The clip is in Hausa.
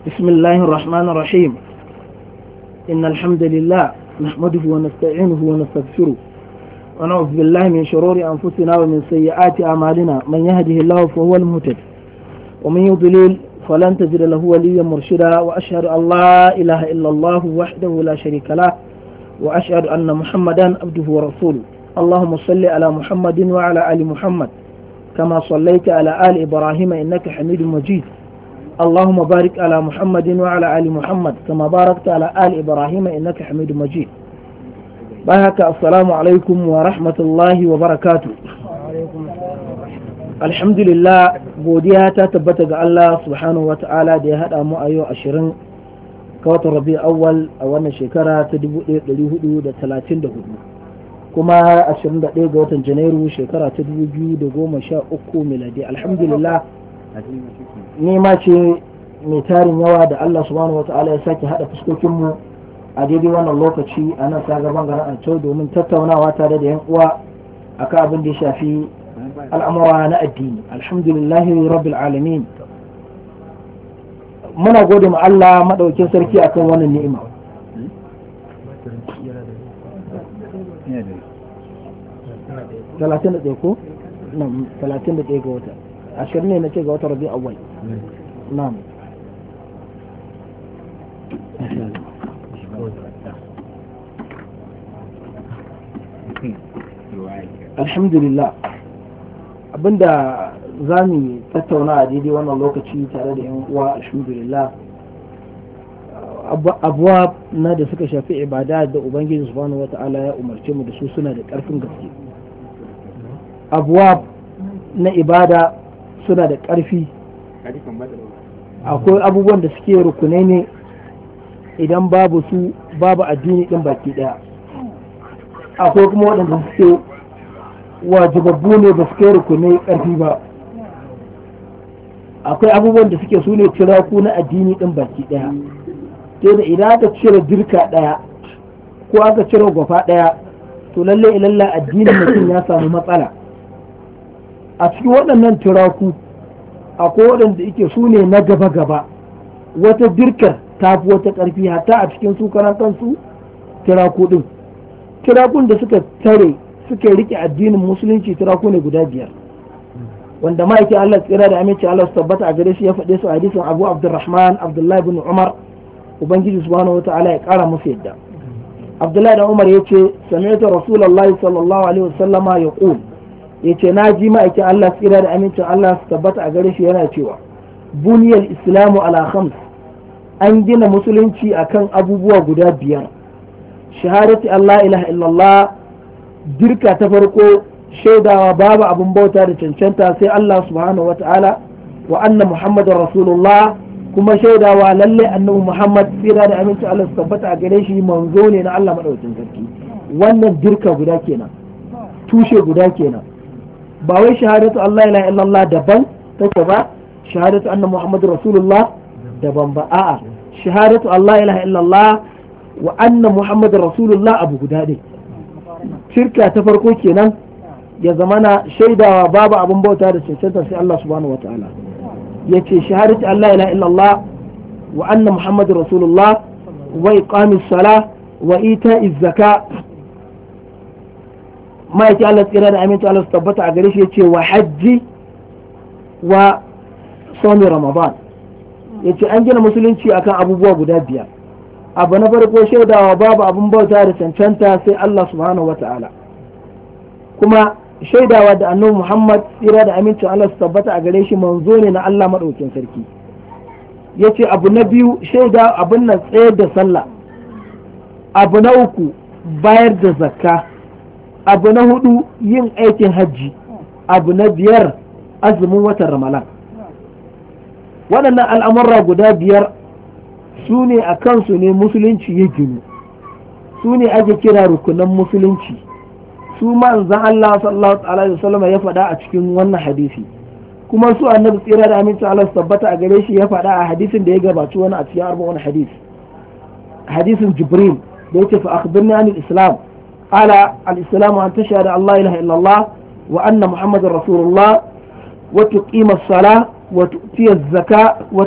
بسم الله الرحمن الرحيم. إن الحمد لله نحمده ونستعينه ونستغفره ونعوذ بالله من شرور أنفسنا ومن سيئات أعمالنا. من يهده الله فهو المهتد ومن يضلل فلن تجد له وليا مرشدا. وأشهد أن لا إله إلا الله وحده لا شريك له وأشهد أن محمدا عبده ورسوله. اللهم صل على محمد وعلى آل محمد كما صليت على آل إبراهيم إنك حميد مجيد. اللهم بارك على محمد وعلى آل محمد كما باركت على آل إبراهيم إنك حميد مجيد. بارك السلام عليكم ورحمة الله وبركاته. الحمد لله godiya ta tabbata ga Allah subhanahu wa ta'ala da ya haɗa mu a yau 20 ga watan Rabi'ul Awwal a wannan shekara ta 1434 kuma 21 ga watan Janairu shekara ta 2013 miladi. Alhamdulillah nema ce mai tarin yawa da Allah subhanahu wa ta'ala ya sake haɗa fuskokinmu a daidai wannan lokaci a nan sa gaban garin Ancau domin tattaunawa tare da yan uwa akan abin da ya shafi al'amura na addini. Alhamdulillahi rabbil alamin. Muna gode ma Allah madaukin sarki akan wannan ni'ima. Talatin da ɗaya ko? Nan 31 ga wata. 20 ne na ce ga wata Rabi'ul Awwal. Na'am. Alhamdulillah. Abinda za mu tattauna a daidai wannan lokaci tare da yan uwa, alhamdulillah, abuwa na da suka shafi ibada da ubangiji subhanahu wata'ala ya umarce mu da su suna da karfin gaske. Abuwa na ibada suna da karfi. Akwai abubuwan da suke rukunai ne, idan babu su babu addini din baki daya. Akwai kuma waɗanda suke wajibabbu ne ba su kai rukunai ƙarfi ba. Akwai abubuwan da suke su ne turaku na addini ɗin baki ɗaya, sai da idan aka cire dirka ɗaya ko aka cire gwafa ɗaya to lalle ilalla addinin mutum ya samu matsala. A cikin waɗannan turaku akwai waɗanda yake su ne na gaba-gaba, wata dirkar ta fi wata ƙarfi hatta a cikin su karan kansu turaku ɗin. Turakun da suka tare suke rike addinin musulunci turaku ne guda 5 wanda ma'aikin Allah tsira da aminci Allah su tabbata a gare shi ya faɗe su a hadisin Abu Abdurrahman Abdullahi bin Umar, ubangiji subhanahu wata'ala ya ƙara musu yadda. Abdullahi da Umar yace sami'tu Rasulullahi sallallahu alaihi wasallama yaqul, yace na ji ma'aikin Allah tsira da amincin Allah su tabbata a gare shi yana cewa buniyal islamu ala khams, an gina musulunci akan abubuwa guda 5. Shahadati Allah ilaha illallah, dirka ta farko shaidawa babu abin bauta da cancanta sai Allah subhanahu wa ta'ala, wa anna muhammadar rasulullah, kuma shaidawa lalle annabi muhammad tsira da aminci Allah su tabbata a gare shi manzo ne na Allah madaukakin sarki. wannan dirka guda kenan, tushe guda kenan. Ba wai shahadatu Allah ilaha illallah daban take ba, shahadatu anna muhammadar rasulullah daban ba. A'a, shahadatu Allah ilaha illallah wa anna muhammadar rasulullah abu guda ne. Shirka ta farko kenan, ya zamana shaidawa babu abin bauta da cancanta sai Allah subhanahu wa ta'ala. Yace shahadatu Allah ilaha illallah wa anna muhammadur rasulullah wa iqamis salah wa ita'iz zaka. Ma yake Allah tsira da aminci Allah su tabbata a gare shi yace wa hajji wa sawmi ramadan. Yace an gina musulunci akan abubuwa guda 5. Abu na farko shaidawa babu abin bauta da cancanta sai Allah subhanahu wa ta'ala, kuma shaidawa da annabi Muhammad tsira da amincin Allah su tabbata a gare shi manzo ne na Allah madaukakin sarki. Yace abu na biyu shaida abin nan tsayar da sallah. Abu na uku bayar da zakka. Abu na 4 yin aikin hajji. Abu na 5 azumin watan Ramadan. Waɗannan al'amurra guda 5 su ne a kansu ne musulunci ya ginu, su ne ake kira rukunan musulunci. Su manzan Allah sallallahu alaihi wasallam ya faɗa a cikin wannan hadisi, kuma su annabi tsira da amincin Allah su tabbata a gare shi ya faɗa a hadisin da ya gabaci wani a cikin arba'un hadis, hadisin Jibril da yake fa akhbirni anil islam, qala al islamu an tashhadu an la ilaha illallah wa anna muhammadar rasulullah wa tuqima as-salah wa tu'ti az-zakah